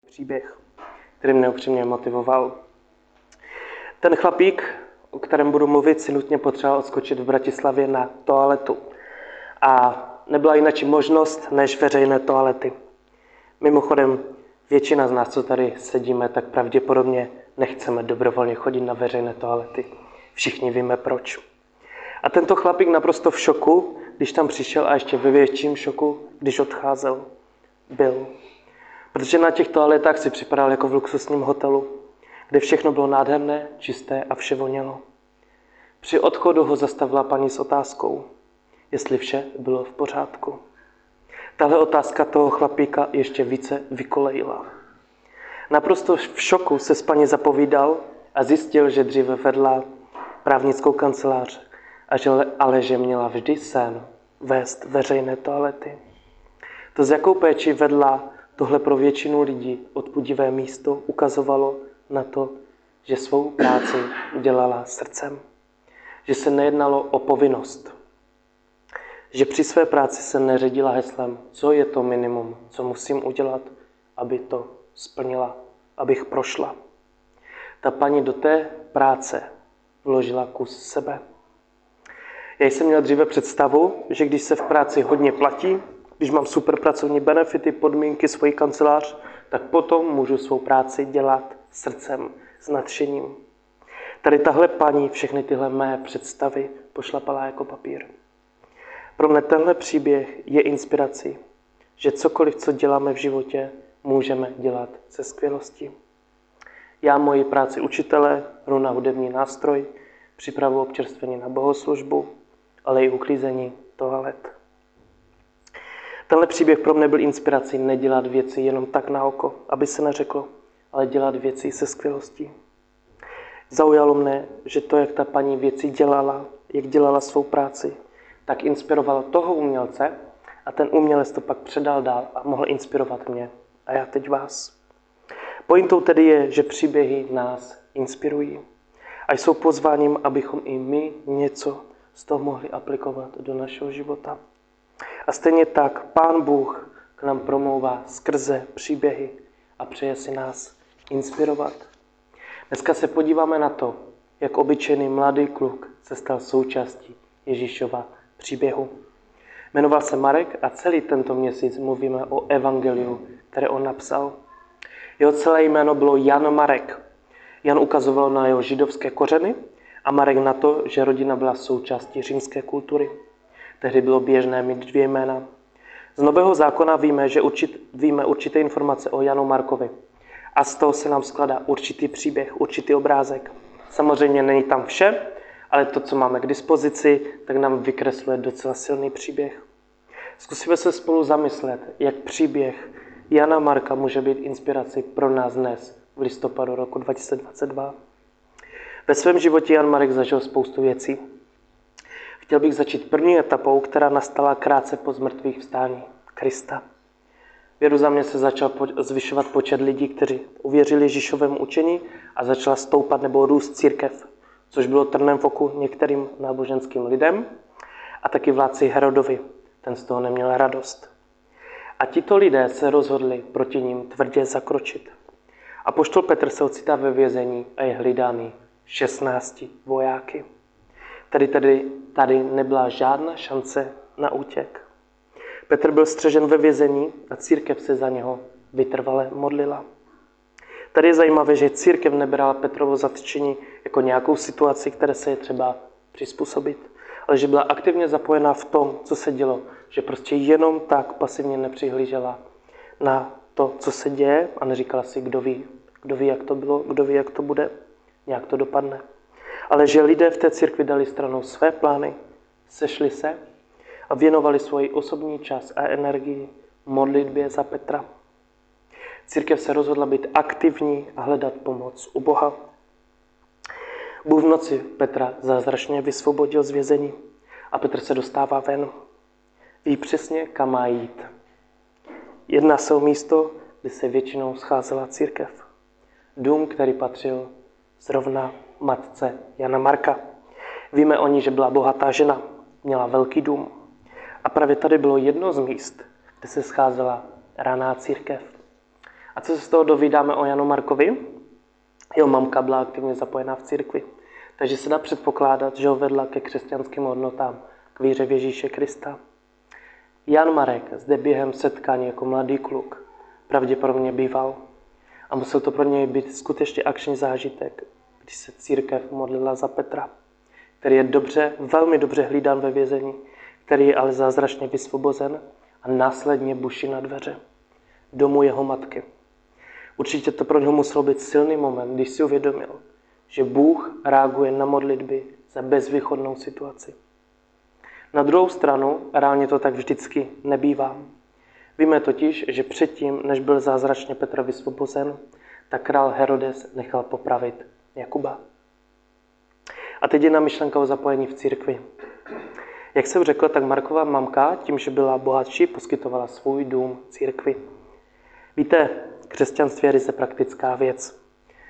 příběh, který mě upřímně motivoval. Ten chlapík, o kterém budu mluvit, si nutně potřeboval odskočit v Bratislavě na toaletu. A nebyla jinak možnost než veřejné toalety. Mimochodem, většina z nás, co tady sedíme, tak pravděpodobně nechceme dobrovolně chodit na veřejné toalety. Všichni víme proč. A tento chlapík naprosto v šoku, když tam přišel, a ještě ve větším šoku, když odcházel, byl. Protože na těch toaletách si připadal jako v luxusním hotelu, kde všechno bylo nádherné, čisté a vše vonělo. Při odchodu ho zastavila paní s otázkou, jestli vše bylo v pořádku. Tahle otázka toho chlapíka ještě více vykolejila. Naprosto v šoku se s paní zapovídal a zjistil, že dříve vedla právnickou kancelář, ale že měla vždy sen vést veřejné toalety. To, s jakou péči vedla tohle pro většinu lidí odpudivé místo, ukazovalo na to, že svou práci dělala srdcem. Že se nejednalo o povinnost. Že při své práci se neředila heslem, co je to minimum, co musím udělat, aby to splnila, abych prošla. Ta paní do té práce vložila kus sebe. Já jsem měl dříve představu, že když se v práci hodně platí, když mám super pracovní benefity, podmínky, svoji kancelář, tak potom můžu svou práci dělat srdcem, s nadšením. Tady tahle paní všechny tyhle mé představy pošlapala jako papír. Pro mě tenhle příběh je inspirací, že cokoliv, co děláme v životě, můžeme dělat se skvělostí. Já moji práci učitele hru na hudební nástroj, připravu občerstvení na bohoslužbu, ale i uklízení toalet. Tenhle příběh pro mě byl inspirací nedělat věci jenom tak na oko, aby se neřeklo, ale dělat věci se skvělostí. Zaujalo mne, že to, jak ta paní věci dělala, jak dělala svou práci, tak inspirovalo toho umělce a ten umělec to pak předal dál a mohl inspirovat mě. A já teď vás. Pointou tedy je, že příběhy nás inspirují a jsou pozváním, abychom i my něco z toho mohli aplikovat do našeho života. A stejně tak Pán Bůh k nám promlouvá skrze příběhy a přeje si nás inspirovat. Dneska se podíváme na to, jak obyčejný mladý kluk se stal součástí Ježíšova příběhu. Jmenoval se Marek a celý tento měsíc mluvíme o evangeliu, které on napsal. Jeho celé jméno bylo Jan Marek. Jan ukazoval na jeho židovské kořeny a Marek na to, že rodina byla součástí římské kultury. Tehdy bylo běžné mít 2 jména. Z Nového zákona víme určité informace o Janu Markovi. A z toho se nám skládá určitý příběh, určitý obrázek. Samozřejmě není tam vše, ale to, co máme k dispozici, tak nám vykresluje docela silný příběh. Zkusíme se spolu zamyslet, jak příběh Jana Marka může být inspirací pro nás dnes, v listopadu roku 2022. Ve svém životě Jan Marek zažil spoustu věcí. Chtěl bych začít první etapou, která nastala krátce po zmrtvých vstání Krista. V Jeruzalémě se začal zvyšovat počet lidí, kteří uvěřili Ježíšovému učení a začala stoupat nebo růst církev, což bylo trnem v oku některým náboženským lidem a taky vládci Herodovi. Ten z toho neměl radost. A tito lidé se rozhodli proti ním tvrdě zakročit. Apoštol Petr se ocitá ve vězení a je hlídaný 16 vojáky. Tady nebyla žádná šance na útěk. Petr byl střežen ve vězení a církev se za něho vytrvale modlila. Tady je zajímavé, že církev nebrala Petrovo zatčení jako nějakou situaci, které se je třeba přizpůsobit, ale že byla aktivně zapojená v tom, co se dělo, že prostě jenom tak pasivně nepřihlížela na to, co se děje a neříkala si, kdo ví, jak to bylo, kdo ví, jak to bude, nějak to dopadne. Ale že lidé v té církvi dali stranou své plány, sešli se a věnovali svůj osobní čas a energii modlitbě za Petra. Církev se rozhodla být aktivní a hledat pomoc u Boha. Bůh v noci Petra zázračně vysvobodil z vězení a Petr se dostává ven. Ví přesně, kam má jít. Jedná se o místo, kde se většinou scházela církev. Dům, který patřil zrovna matce Jana Marka. Víme o ní, že byla bohatá žena, měla velký dům. A právě tady bylo jedno z míst, kde se scházela raná církev. A co se z toho dovídáme o Janu Markovi? Jeho mamka byla aktivně zapojená v církvi. Takže se dá předpokládat, že ho vedla ke křesťanským hodnotám, k víře v Ježíše Krista. Jan Marek zde během setkání jako mladý kluk pravděpodobně býval. A musel to pro něj být skutečně akční zážitek, když se církev modlila za Petra, který je velmi dobře hlídán ve vězení, který je ale zázračně vysvobozen a následně buší na dveře domu jeho matky. Určitě to pro něho muselo být silný moment, když si uvědomil, že Bůh reaguje na modlitby za bezvýchodnou situaci. Na druhou stranu, reálně to tak vždycky nebývá. Víme totiž, že předtím, než byl zázračně Petr vysvobozen, tak král Herodes nechal popravit Jakuba. A teď je na myšlenka o zapojení v církvi. Jak jsem řekl, tak Markova mamka, tím, že byla bohatší, poskytovala svůj dům církvi. Víte, křesťanství je ryze praktická věc.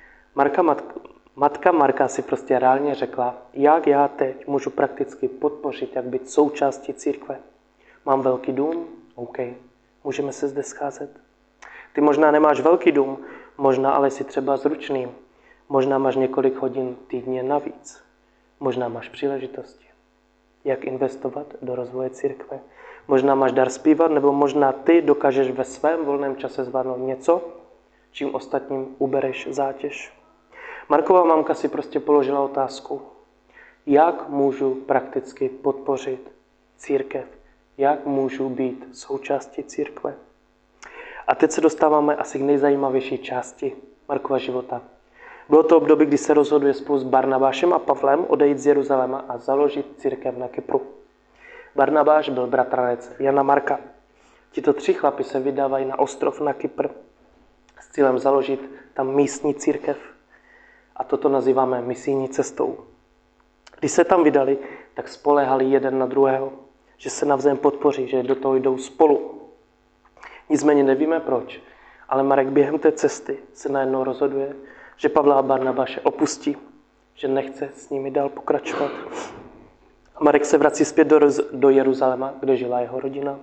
Matka Marka si prostě reálně řekla, jak já teď můžu prakticky podpořit, jak být součástí církve. Mám velký dům? OK. Můžeme se zde scházet. Ty možná nemáš velký dům, možná ale jsi třeba zručný. Možná máš několik hodin týdně navíc. Možná máš příležitosti. Jak investovat do rozvoje církve. Možná máš dar zpívat, nebo možná ty dokážeš ve svém volném čase zvládnout něco, čím ostatním ubereš zátěž. Markova mamka si prostě položila otázku, jak můžu prakticky podpořit církev, jak můžu být součástí církve. A teď se dostáváme asi k nejzajímavější části Markova života. Bylo to období, kdy se rozhoduje spolu s Barnabášem a Pavlem odejít z Jeruzaléma a založit církev na Kypru. Barnabáš byl bratranec Jana Marka. Tito 3 chlapi se vydávají na ostrov na Kypr s cílem založit tam místní církev. A toto nazýváme misijní cestou. Když se tam vydali, tak spoléhali jeden na druhého, že se navzájem podpoří, že do toho jdou spolu. Nicméně nevíme proč, ale Marek během té cesty se najednou rozhoduje, že Pavla a Barnabáše opustí, že nechce s nimi dál pokračovat. Marek se vrací zpět do Jeruzaléma, kde žila jeho rodina.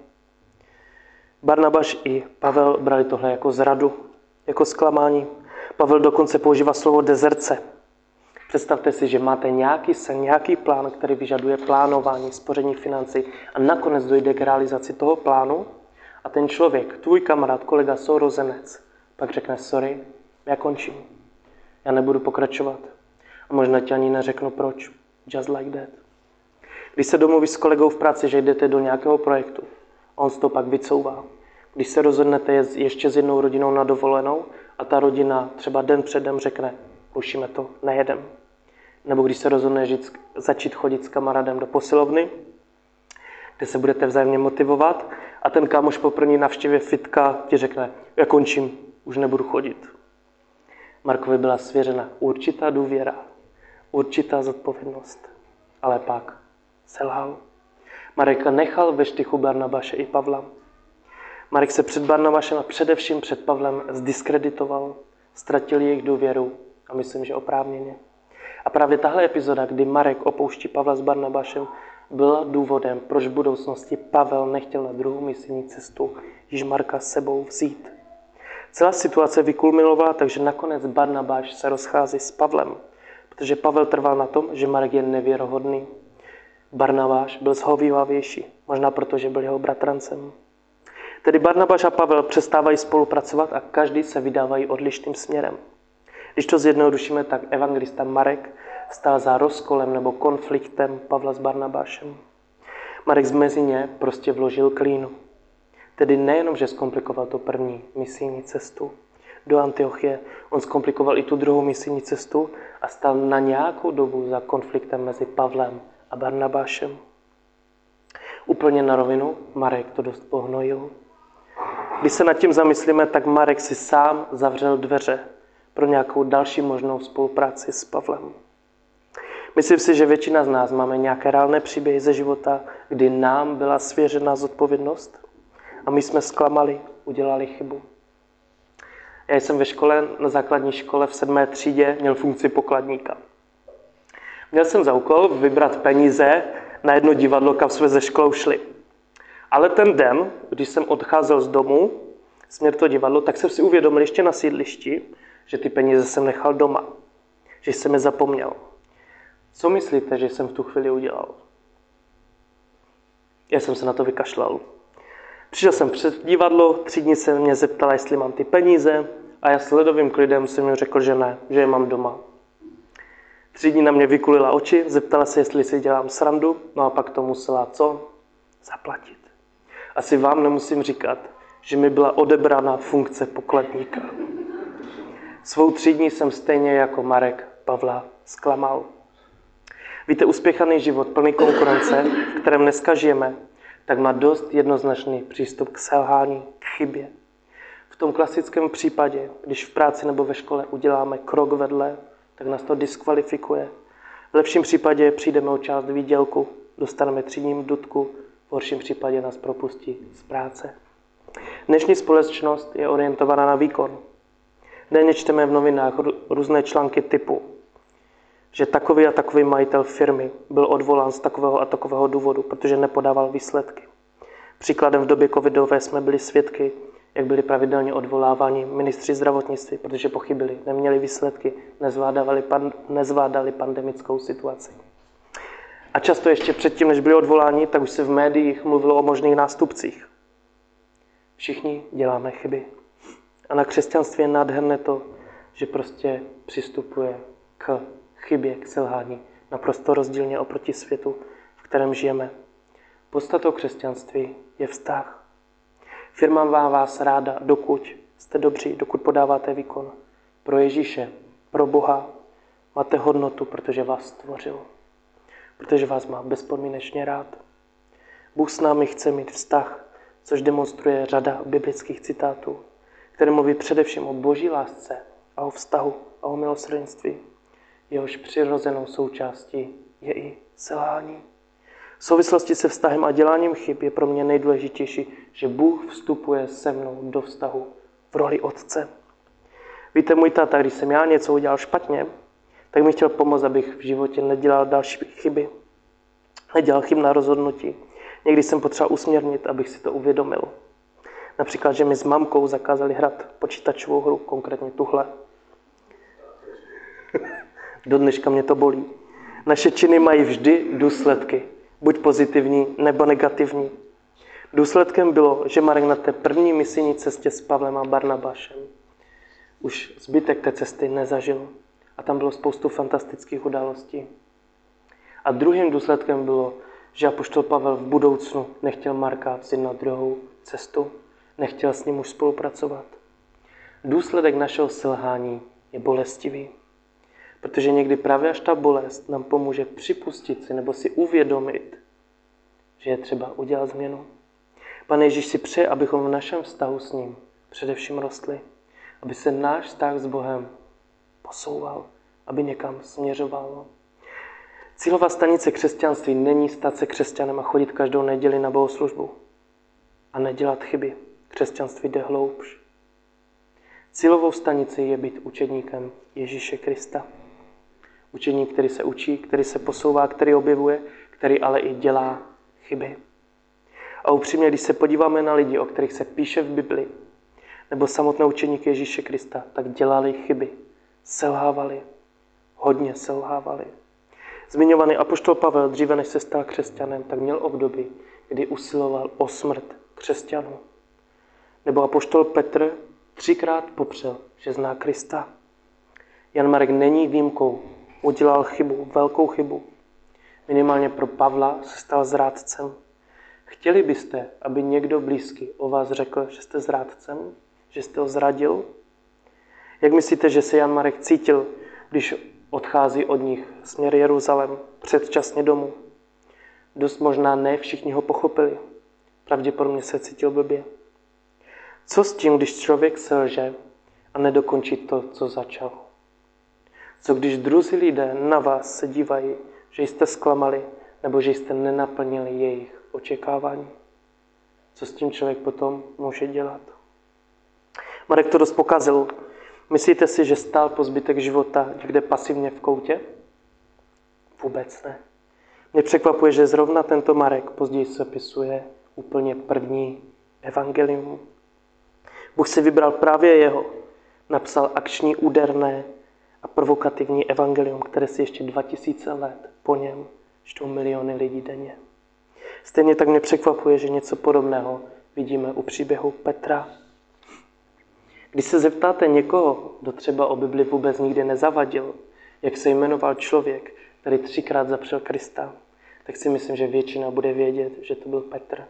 Barnabáš i Pavel brali tohle jako zradu, jako zklamání. Pavel dokonce používá slovo dezerce. Představte si, že máte nějaký sen, nějaký plán, který vyžaduje plánování, spoření financí a nakonec dojde k realizaci toho plánu a ten člověk, tvůj kamarád, kolega, sourozenec, pak řekne sorry, já končím. Já nebudu pokračovat. A možná ti ani neřeknu proč. Just like that. Když se domluvíš s kolegou v práci, že jdete do nějakého projektu, on se to pak vycouvá. Když se rozhodnete ještě s jednou rodinou na dovolenou a ta rodina třeba den předem řekne, rušíme to, nejedem. Nebo když se rozhodneš začít chodit s kamarádem do posilovny, kde se budete vzájemně motivovat a ten kámoš po první navštěvě fitka ti řekne, já končím, už nebudu chodit. Markovi byla svěřena určitá důvěra, určitá zodpovědnost, ale pak selhal. Marek nechal ve štychu Barnabáše i Pavla. Marek se před Barnabášem a především před Pavlem zdiskreditoval, ztratil jejich důvěru a myslím, že oprávněně. A právě tahle epizoda, kdy Marek opouští Pavla s Barnabášem, byla důvodem, proč v budoucnosti Pavel nechtěl na druhou misijní cestu již Marka s sebou vzít. Celá situace vykulminovala, takže nakonec Barnabáš se rozchází s Pavlem, protože Pavel trval na tom, že Marek je nevěrohodný. Barnabáš byl zhovývavější, možná proto, že byl jeho bratrancem. Tedy Barnabáš a Pavel přestávají spolupracovat a každý se vydávají odlišným směrem. Když to zjednodušíme, tak evangelista Marek stál za rozkolem nebo konfliktem Pavla s Barnabášem. Marek mezi ně prostě vložil klínu. Tedy nejenom, že zkomplikoval tu první misijní cestu do Antiochie, on zkomplikoval i tu druhou misijní cestu a stal na nějakou dobu za konfliktem mezi Pavlem a Barnabášem. Úplně na rovinu, Marek to dost pohnojil. Když se nad tím zamyslíme, tak Marek si sám zavřel dveře pro nějakou další možnou spolupráci s Pavlem. Myslím si, že většina z nás máme nějaké reálné příběhy ze života, kdy nám byla svěřena zodpovědnost a my jsme zklamali, udělali chybu. Já jsem ve škole, na základní škole v 7. třídě měl funkci pokladníka. Měl jsem za úkol vybrat peníze na jedno divadlo, kam jsme ze školou šli. Ale ten den, když jsem odcházel z domu, směr to divadlo, tak jsem si uvědomil ještě na sídlišti, že ty peníze jsem nechal doma, že jsem je zapomněl. Co myslíte, že jsem v tu chvíli udělal? Já jsem se na to vykašlal. Přišel jsem před divadlo, 3 dny se mě zeptala, jestli mám ty peníze a já s ledovým klidem jsem mu řekl, že ne, že je mám doma. 3 dny na mě vykulila oči, zeptala se, jestli si dělám srandu, no a pak to musela co? Zaplatit. Asi vám nemusím říkat, že mi byla odebrána funkce pokladníka. Svou 3 dny jsem stejně jako Marek Pavla zklamal. Víte, uspěchaný život, plný konkurence, v kterém dneska žijeme, tak má dost jednoznačný přístup k selhání, k chybě. V tom klasickém případě, když v práci nebo ve škole uděláme krok vedle, tak nás to diskvalifikuje. V lepším případě přijdeme o část výdělku, dostaneme 3 dní dudku, v horším případě nás propustí z práce. Dnešní společnost je orientovaná na výkon. Denně čteme v novinách různé články typu, že takový a takový majitel firmy byl odvolán z takového a takového důvodu, protože nepodával výsledky. Příkladem v době covidové jsme byli svědky, jak byli pravidelně odvoláváni ministři zdravotnictví, protože pochybili, neměli výsledky, nezvládali pandemickou situaci. A často ještě předtím, než byli odvoláni, tak už se v médiích mluvilo o možných nástupcích. Všichni děláme chyby. A na křesťanství je nádherné to, že prostě přistupuje k chybě, k selhání, naprosto rozdílně oproti světu, v kterém žijeme. Podstatou křesťanství je vztah. Firma má vás ráda, dokud jste dobří, dokud podáváte výkon. Pro Ježíše, pro Boha máte hodnotu, protože vás stvořil. Protože vás má bezpodmínečně rád. Bůh s námi chce mít vztah, což demonstruje řada biblických citátů, které mluví především o boží lásce a o vztahu a o milosrdenství. Jehož přirozenou součástí je i selhání. V souvislosti se vztahem a děláním chyb je pro mě nejdůležitější, že Bůh vstupuje se mnou do vztahu v roli otce. Víte, můj táta, když jsem já něco udělal špatně, tak mi chtěl pomoct, abych v životě nedělal další chyby. Nedělal chybná rozhodnutí. Někdy jsem potřeboval usměrnit, abych si to uvědomil. Například, že mi s mamkou zakázali hrát počítačovou hru, konkrétně tuhle. Do dneška mě to bolí. Naše činy mají vždy důsledky, buď pozitivní, nebo negativní. Důsledkem bylo, že Marek na té první misijní cestě s Pavlem a Barnabášem už zbytek té cesty nezažil. A tam bylo spoustu fantastických událostí. A druhým důsledkem bylo, že apoštol Pavel v budoucnu nechtěl Marka vzít na druhou cestu, nechtěl s ním už spolupracovat. Důsledek našeho selhání je bolestivý. Protože někdy právě až ta bolest nám pomůže připustit si nebo si uvědomit, že je třeba udělat změnu. Pane Ježíš si přeje, abychom v našem vztahu s ním především rostli. Aby se náš vztah s Bohem posouval, aby někam směřoval. Cílová stanice křesťanství není stát se křesťanem a chodit každou neděli na bohoslužbu a nedělat chyby. Křesťanství jde hloubš. Cílovou stanici je být učedníkem Ježíše Krista. Učedník, který se učí, který se posouvá, který objevuje, který ale i dělá chyby. A upřímně, když se podíváme na lidi, o kterých se píše v Bibli, nebo samotné učedníky Ježíše Krista, tak dělali chyby. Selhávali. Hodně selhávali. Zmiňovaný apoštol Pavel, dříve než se stal křesťanem, tak měl období, kdy usiloval o smrt křesťanů. Nebo apoštol Petr 3krát popřel, že zná Krista. Jan Marek není výjimkou. Udělal chybu, velkou chybu. Minimálně pro Pavla se stal zrádcem. Chtěli byste, aby někdo blízký o vás řekl, že jste zrádcem? Že jste ho zradil? Jak myslíte, že se Jan Marek cítil, když odchází od nich směr Jeruzalém, předčasně domů? Dost možná ne všichni ho pochopili. Pravděpodobně se cítil blbě. Co s tím, když člověk selže a nedokončí to, co začal? Co když druzí lidé na vás se dívají, že jste zklamali nebo že jste nenaplnili jejich očekávání? Co s tím člověk potom může dělat? Marek to dost pokazil. Myslíte si, že stál po zbytek života někde pasivně v koutě? Vůbec ne. Mě překvapuje, že zrovna tento Marek později sepisuje úplně první evangelium. Bůh si vybral právě jeho. Napsal akční, úderné a provokativní evangelium, které si ještě 2000 let po něm čtou miliony lidí denně. Stejně tak mě překvapuje, že něco podobného vidíme u příběhu Petra. Když se zeptáte někoho, kdo třeba o Bibli vůbec nikdy nezavadil, jak se jmenoval člověk, který 3krát zapřel Krista, tak si myslím, že většina bude vědět, že to byl Petr.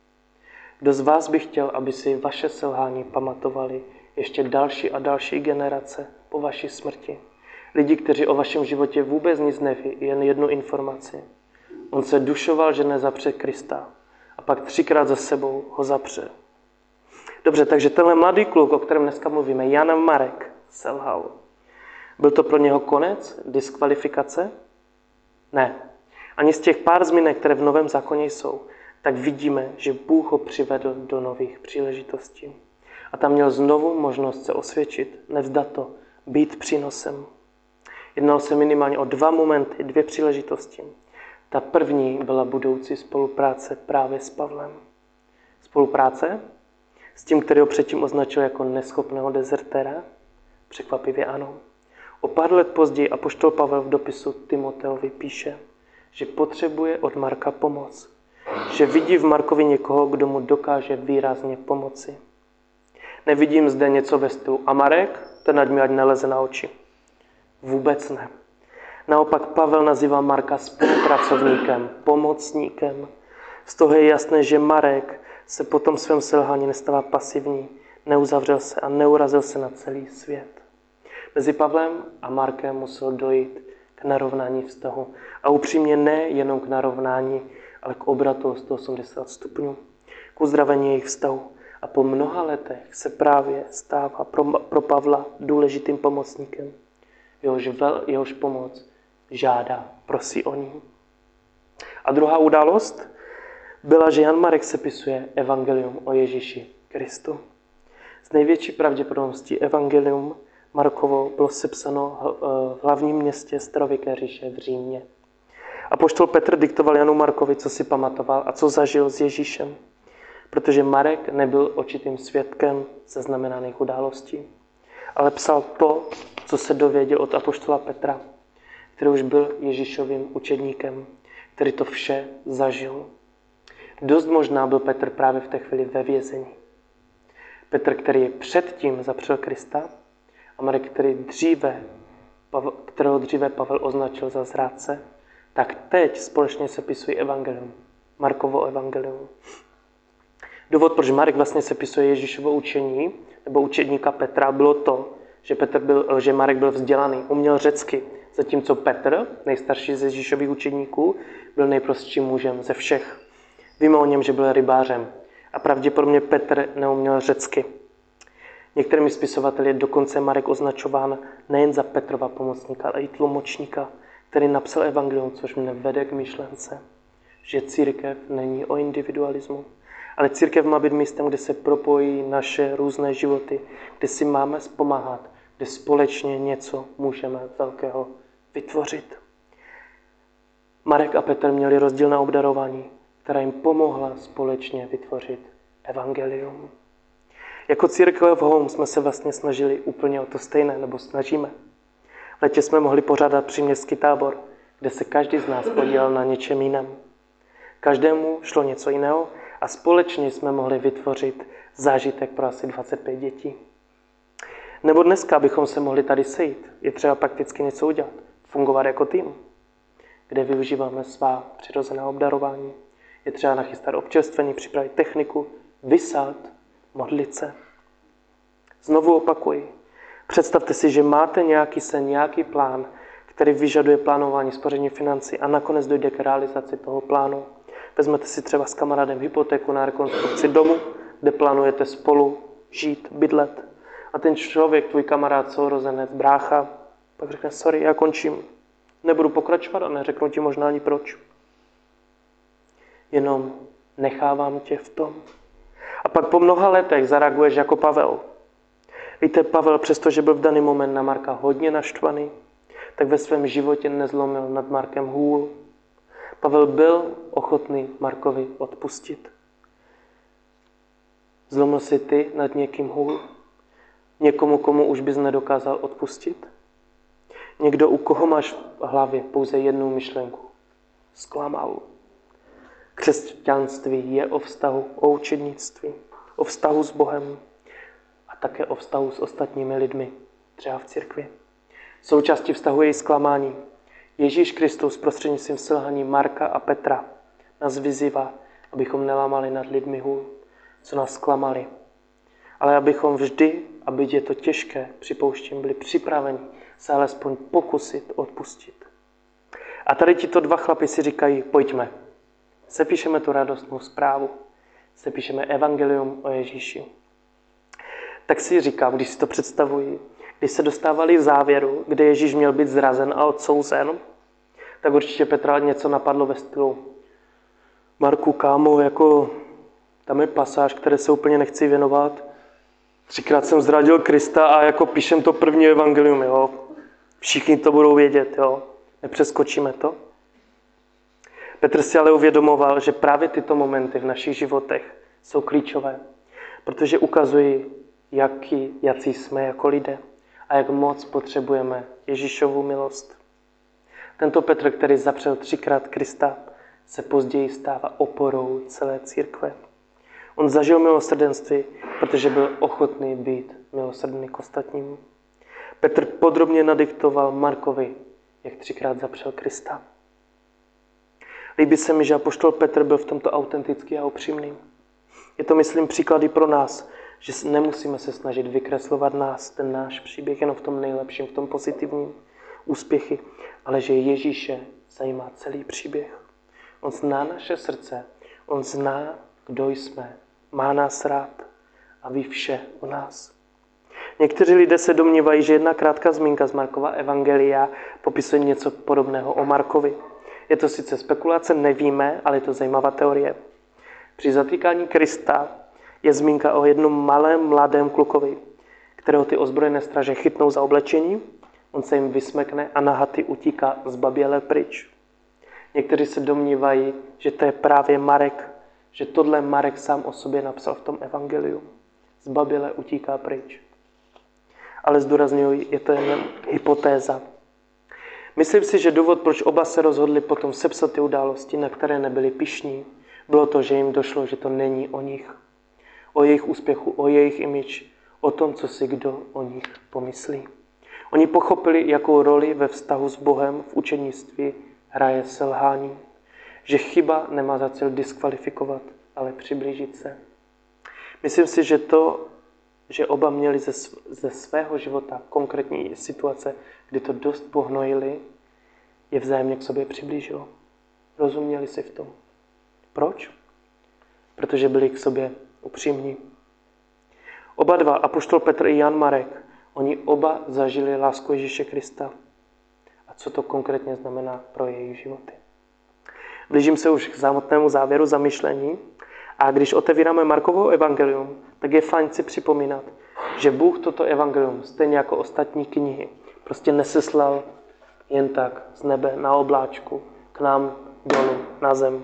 Kdo z vás by chtěl, aby si vaše selhání pamatovali ještě další a další generace po vaší smrti? Lidi, kteří o vašem životě vůbec nic neví, jen jednu informaci. On se dušoval, že nezapře Krista a pak 3krát za sebou ho zapře. Dobře, takže tenhle mladý kluk, o kterém dneska mluvíme, Jan Marek, selhal. Byl to pro něho konec, diskvalifikace? Ne. Ani z těch pár zmínek, které v Novém zákoně jsou, tak vidíme, že Bůh ho přivedl do nových příležitostí. A tam měl znovu možnost se osvědčit, nevzdat to, být přínosem. Jednalo se minimálně o 2 momenty, 2 příležitosti. Ta první byla budoucí spolupráce právě s Pavlem. Spolupráce s tím, který ho předtím označil jako neschopného dezertéra? Překvapivě ano. O pár let později apoštol Pavel v dopisu Timoteovi píše, že potřebuje od Marka pomoc. Že vidí v Markovi někoho, kdo mu dokáže výrazně pomoci. Nevidím zde něco ve stylu a Marek, ten ať mi ať neleze na oči. Vůbec ne. Naopak Pavel nazývá Marka spolupracovníkem, pomocníkem. Z toho je jasné, že Marek se po tom svém selhání nestává pasivní, neuzavřel se a neurazil se na celý svět. Mezi Pavlem a Markem muselo dojít k narovnání vztahu. A upřímně ne jenom k narovnání, ale k obratu o 180 stupňů, k uzdravení jejich vztahu. A po mnoha letech se právě stává pro Pavla důležitým pomocníkem. Jehož pomoc žádá, prosí o ní. A druhá událost byla, že Jan Marek sepisuje evangelium o Ježíši Kristu. Z největší pravděpodobností evangelium Markovo bylo sepsáno v hlavním městě starověké říše v Římě. Apoštol Petr diktoval Janu Markovi, co si pamatoval a co zažil s Ježíšem, protože Marek nebyl očitým svědkem zaznamenaných událostí, ale psal to, co se dověděl od apoštola Petra, který už byl Ježíšovým učedníkem, který to vše zažil. Dost možná byl Petr právě v té chvíli ve vězení. Petr, který předtím zapřel Krista, a Marek, kterého dříve Pavel označil za zrádce, tak teď společně sepisují evangelium, Markovo evangelium. Důvod, proč Marek vlastně sepisuje Ježíšovo učení, nebo učedníka Petra, bylo to, že Marek byl vzdělaný, uměl řecky, zatímco Petr, nejstarší z Ježíšových učedníků, byl nejprostším mužem ze všech. Víme o něm, že byl rybářem a pravděpodobně Petr neuměl řecky. Některými spisovateli je dokonce Marek označován nejen za Petrova pomocníka, ale i tlumočníka, který napsal evangelium, což mne vede k myšlence, že církev není o individualismu, ale církev má být místem, kde se propojí naše různé životy, kde si máme pomáhat, kde společně něco můžeme velkého vytvořit. Marek a Petr měli rozdílné obdarování, která jim pomohla společně vytvořit evangelium. Jako církev v Home jsme se vlastně snažili úplně o to stejné, nebo snažíme. V létě jsme mohli pořádat příměstský tábor, kde se každý z nás podílel na něčem jiném. Každému šlo něco jiného a společně jsme mohli vytvořit zážitek pro asi 25 dětí. Nebo dneska bychom se mohli tady sejít. Je třeba prakticky něco udělat. Fungovat jako tým, kde využíváme svá přirozená obdarování. Je třeba nachystat občerstvení, připravit techniku, vysát, modlit se. Znovu opakuji. Představte si, že máte nějaký sen, nějaký plán, který vyžaduje plánování, spoření financí a nakonec dojde k realizaci toho plánu. Vezmete si třeba s kamarádem hypotéku na rekonstrukci domu, kde plánujete spolu žít, bydlet. A ten člověk, tvůj kamarád, sourozenec, brácha, pak řekne, sorry, já končím. Nebudu pokračovat a neřeknu ti možná ani proč. Jenom nechávám tě v tom. A pak po mnoha letech zareaguješ jako Pavel. Víte, Pavel, přestože byl v daný moment na Marka hodně naštvaný, tak ve svém životě nezlomil nad Markem hůl. Pavel byl ochotný Markovi odpustit. Zlomil si ty nad někým hůl? Někomu, komu už bys nedokázal odpustit? Někdo, u koho máš v hlavě pouze jednu myšlenku? Zklamal. Křesťanství je o vztahu, o učednictví, o vztahu s Bohem a také o vztahu s ostatními lidmi, třeba v církvi. Součástí vztahu je i zklamání. Ježíš Kristus prostřednictvím selhání Marka a Petra nás vyzývá, abychom nelámali nad lidmi hůl, co nás zklamali. Ale abychom vždy, a byť je to těžké, připouštím, byli připraveni se alespoň pokusit odpustit. A tady tito dva chlapi si říkají, pojďme, sepíšeme tu radostnou zprávu, sepíšeme evangelium o Ježíši. Tak si říkám, když si to představuji, když se dostávali v závěru, kde Ježíš měl být zrazen a odsouzen, tak určitě Petra něco napadlo ve stylu. Marku, kámo, jako tam je pasáž, které se úplně nechci věnovat. 3krát jsem zradil Krista a jako píšem to první evangelium, jo. Všichni to budou vědět, jo. Nepřeskočíme to. Petr si ale uvědomoval, že právě tyto momenty v našich životech jsou klíčové, protože ukazují, jací jsme jako lidé a jak moc potřebujeme Ježíšovu milost. Tento Petr, který zapřel 3krát Krista, se později stává oporou celé církve. On zažil milosrdenství, protože byl ochotný být milosrdný k ostatním. Petr podrobně nadiktoval Markovi, jak 3krát zapřel Krista. Líbí se mi, že apoštol Petr byl v tomto autentický a upřímný. Je to, myslím, příklady pro nás, že nemusíme se snažit vykreslovat ten náš příběh jenom v tom nejlepším, v tom pozitivním úspěchy, ale že Ježíše zajímá celý příběh. On zná naše srdce, on zná, kdo jsme, má nás rád a ví vše o nás. Někteří lidé se domnívají, že jedna krátká zmínka z Markova evangelia popisuje něco podobného o Markovi. Je to sice spekulace, nevíme, ale je to zajímavá teorie. Při zatýkání Krista je zmínka o jednom malém mladém klukovi, kterého ty ozbrojené straže chytnou za oblečení, on se jim vysmekne a nahatý utíká zbaběle pryč. Někteří se domnívají, že to je právě Marek, že tohle Marek sám o sobě napsal v tom evangeliu. Zbaběle utíká pryč. Ale zdůrazňuji, je to jen hypotéza. Myslím si, že důvod, proč oba se rozhodli potom sepsat ty události, na které nebyli pyšní, bylo to, že jim došlo, že to není o nich. O jejich úspěchu, o jejich image, o tom, co si kdo o nich pomyslí. Oni pochopili, jakou roli ve vztahu s Bohem v učednictví hraje selhání. Že chyba nemá za cíl diskvalifikovat, ale přiblížit se. Myslím si, že to, že oba měli ze svého života konkrétní situace, kdy to dost pohnojili, je vzájemně k sobě přiblížilo. Rozuměli si v tom. Proč? Protože byli k sobě upřímní. Oba dva, apoštol Petr i Jan Marek, oni oba zažili lásku Ježíše Krista. A co to konkrétně znamená pro jejich životy? Blížím se už k samotnému závěru zamyšlení a když otevíráme Markovo evangelium, tak je fajn si připomínat, že Bůh toto evangelium, stejně jako ostatní knihy, prostě neseslal jen tak z nebe na obláčku k nám dolů na zem.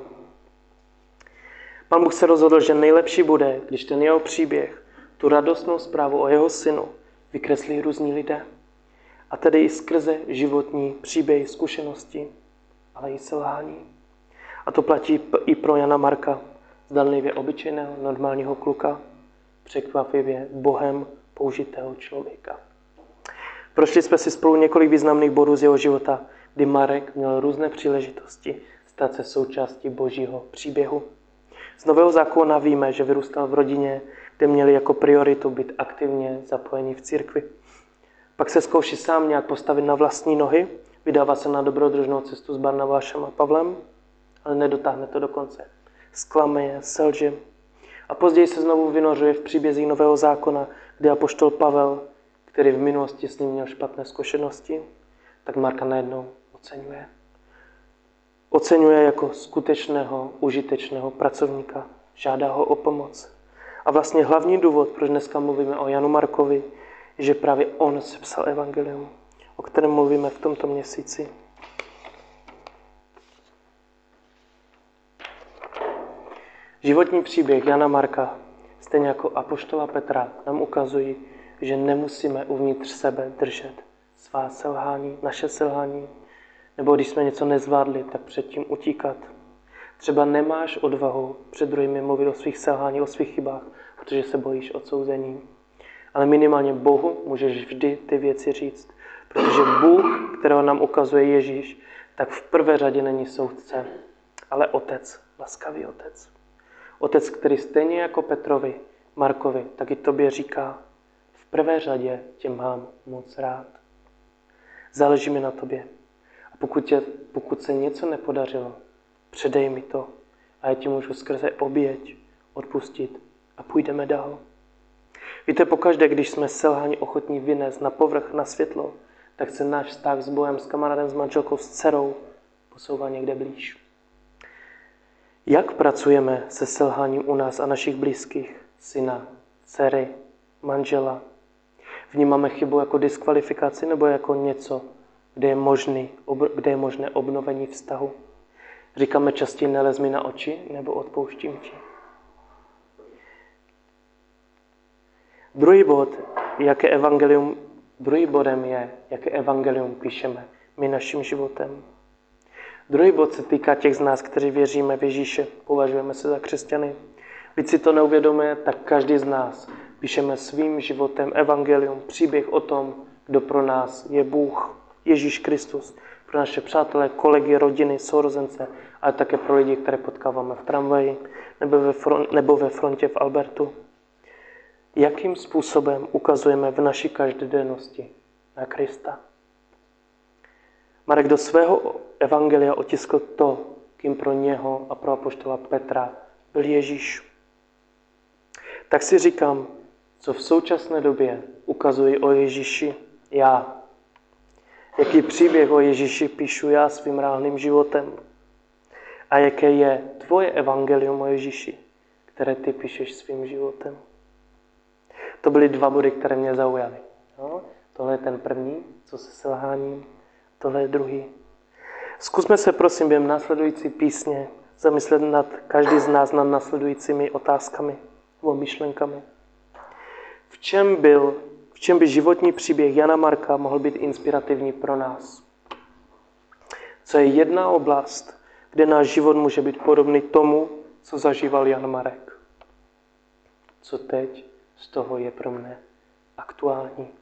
Pan Bůh se rozhodl, že nejlepší bude, když ten jeho příběh, tu radostnou zprávu o jeho synu, vykreslí různí lidé. A tedy i skrze životní příběhy, zkušenosti, ale i selhání. A to platí i pro Jana Marka, zdanlivě obyčejného, normálního kluka, překvapivě Bohem použitého člověka. Prošli jsme si spolu několik významných bodů z jeho života, kdy Marek měl různé příležitosti stát se součástí Božího příběhu. Z Nového zákona víme, že vyrůstal v rodině, kde měli jako prioritu být aktivně zapojeni v církvi. Pak se zkouší sám nějak postavit na vlastní nohy, vydává se na dobrodružnou cestu s Barnabášem a Pavlem, ale nedotáhne to do konce. Zklame je, selže. A později se znovu vynořuje v příbězích Nového zákona, kde apoštol Pavel, který v minulosti s ním měl špatné zkušenosti, tak Marka najednou oceňuje. Oceňuje jako skutečného, užitečného pracovníka. Žádá ho o pomoc. A vlastně hlavní důvod, proč dneska mluvíme o Janu Markovi, je, že právě on sepsal evangelium, o kterém mluvíme v tomto měsíci. Životní příběh Jana Marka stejně jako apoštola Petra, nám ukazují, že nemusíme uvnitř sebe držet svá selhání, naše selhání, nebo když jsme něco nezvládli, tak předtím utíkat. Třeba nemáš odvahu před druhými mluvit o svých selhání, o svých chybách, protože se bojíš odsouzení. Ale minimálně Bohu můžeš vždy ty věci říct, protože Bůh, kterého nám ukazuje Ježíš, tak v prvé řadě není soudce, ale otec, laskavý otec. Otec, který stejně jako Petrovi, Markovi, tak i tobě říká, v prvé řadě tě mám moc rád. Záleží mi na tobě. A pokud se něco nepodařilo, předej mi to a já ti můžu skrze oběť odpustit a půjdeme dál. Víte, pokaždé, když jsme selhání ochotní vynést na povrch, na světlo, tak se náš vztah s Bohem, s kamarádem, s manželkou, s dcerou posouvá někde blíž. Jak pracujeme se selháním u nás a našich blízkých, syna, dcery, manžela? Vnímáme chybu jako diskvalifikaci nebo jako něco, kde je možné obnovení vztahu? Říkáme častěji nelez mi na oči nebo odpouštím ti? Druhým bodem je, jaké evangelium píšeme my naším životem. Druhý bod se týká těch z nás, kteří věříme v Ježíše, považujeme se za křesťany. Byť si to neuvědomuje, tak každý z nás píšeme svým životem evangelium, příběh o tom, kdo pro nás je Bůh, Ježíš Kristus, pro naše přátelé, kolegy, rodiny, sourozence, ale také pro lidi, které potkáváme v tramvaji nebo ve frontě v Albertu. Jakým způsobem ukazujeme v naší každodennosti na Krista? Marek do svého evangelia otiskl to, kým pro něho a pro apoštola Petra byl Ježíš. Tak si říkám, co v současné době ukazuji o Ježíši já. Jaký příběh o Ježíši píšu já svým reálným životem. A jaké je tvoje evangelium o Ježíši, které ty píšeš svým životem. To byly 2 body, které mě zaujaly. No, tohle je ten první, co se selháním, tohle je druhý. Zkusme se prosím během následující písně zamyslet každý z nás nad následujícími otázkami nebo myšlenkami. V čem by životní příběh Jana Marka mohl být inspirativní pro nás? Co je jedna oblast, kde náš život může být podobný tomu, co zažíval Jan Marek? Co teď z toho je pro mne aktuální?